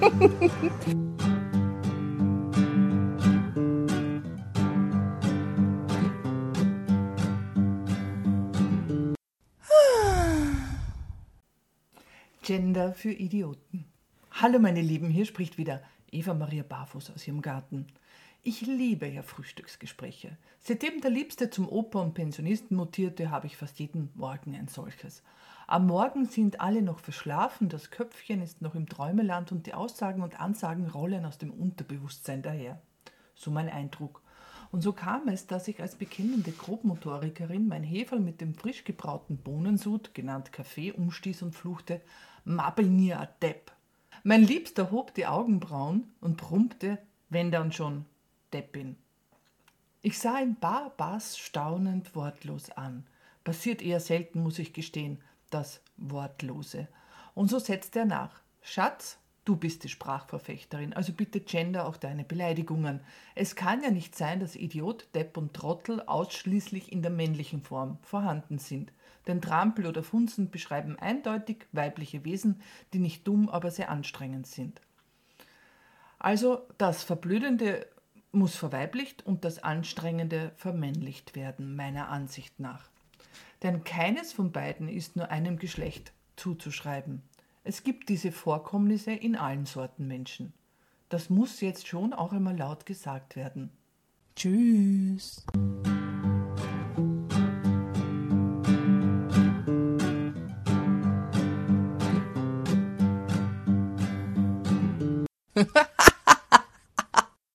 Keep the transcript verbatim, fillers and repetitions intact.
Gender für Idioten. Hallo meine Lieben, hier spricht wieder Eva Maria Barfuß aus ihrem Garten. Ich liebe ja Frühstücksgespräche. Seitdem der Liebste zum Opa und Pensionisten mutierte, habe ich fast jeden Morgen ein solches. Am Morgen sind alle noch verschlafen, das Köpfchen ist noch im Träumeland und die Aussagen und Ansagen rollen aus dem Unterbewusstsein daher. So mein Eindruck. Und so kam es, dass ich als bekennende Grobmotorikerin mein Heferl mit dem frisch gebrauten Bohnensud, genannt Kaffee, umstieß und fluchte: Mabel nie a Depp. Mein Liebster hob die Augenbrauen und brummte: Wenn dann schon, Deppin. Ich sah ihn bar bass staunend wortlos an. Passiert eher selten, muss ich gestehen, das Wortlose. Und so setzte er nach: Schatz, du bist die Sprachverfechterin, also bitte gender auch deine Beleidigungen. Es kann ja nicht sein, dass Idiot, Depp und Trottel ausschließlich in der männlichen Form vorhanden sind. Denn Trampel oder Funzen beschreiben eindeutig weibliche Wesen, die nicht dumm, aber sehr anstrengend sind. Also das Verblödende muss verweiblicht und das Anstrengende vermännlicht werden, meiner Ansicht nach. Denn keines von beiden ist nur einem Geschlecht zuzuschreiben. Es gibt diese Vorkommnisse in allen Sorten Menschen. Das muss jetzt schon auch einmal laut gesagt werden. Tschüss.